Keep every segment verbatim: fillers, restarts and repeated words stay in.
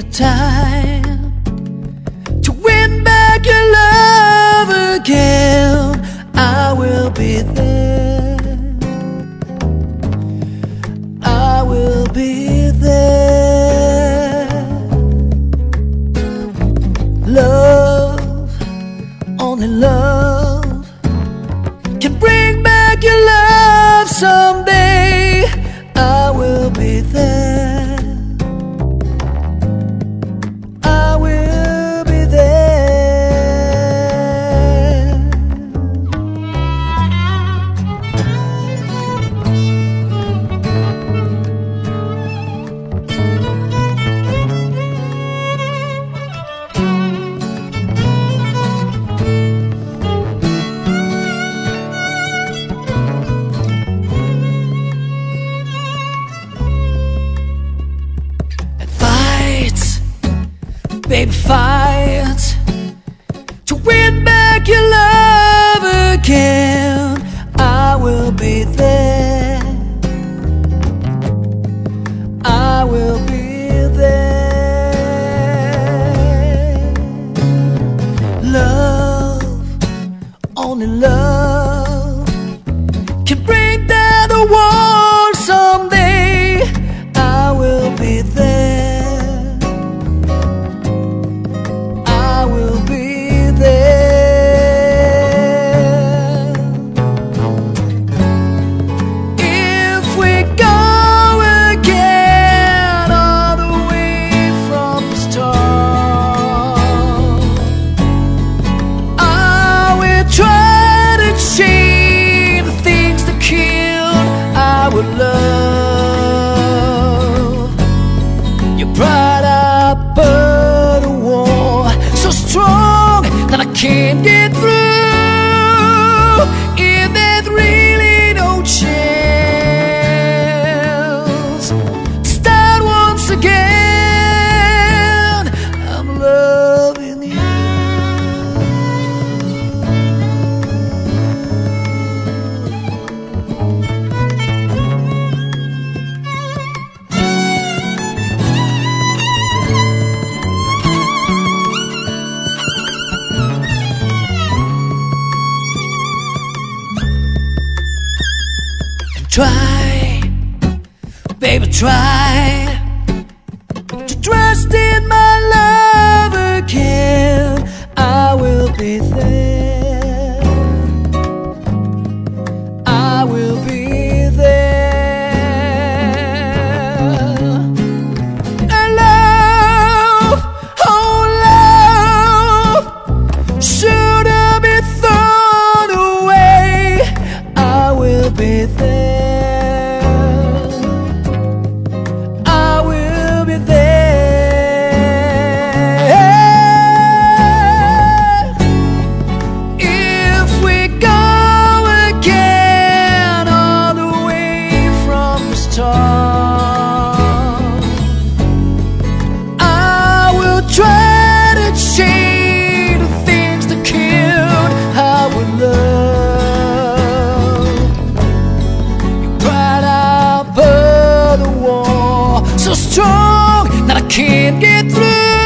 time to win back your love again, I will be there. I will be there. Love, only love can bring back your love someday. I will be there. I will be there. Baby, fight to win back your love again. I will be there. I will be there. Love, only love can break down the wall someday. I will be there. Love, you brought up a wall so strong that I can't get through. If there's really no chance to start once again, I'm loving you. Try, baby, try to trust in my love again. I will be there. I will be there. And love, oh love, should have been thrown away. I will be there. So strong that I can't get through.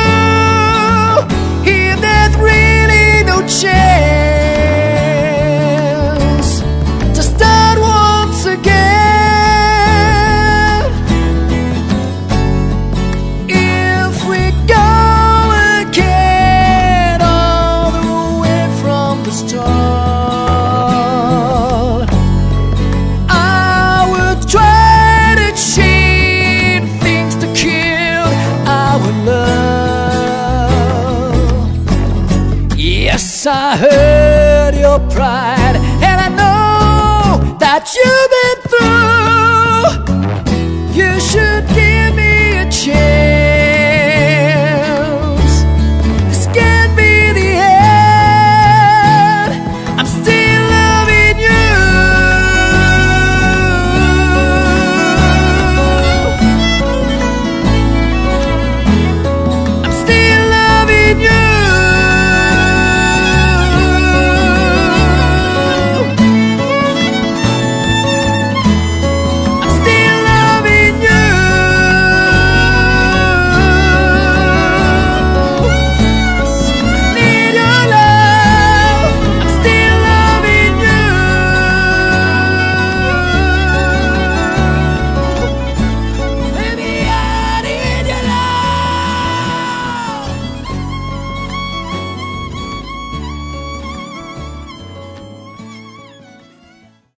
If there's really no chance to start once again, if we go again all the way from the start, I will try to change love. Yes, I heard your pride, and I know that you've been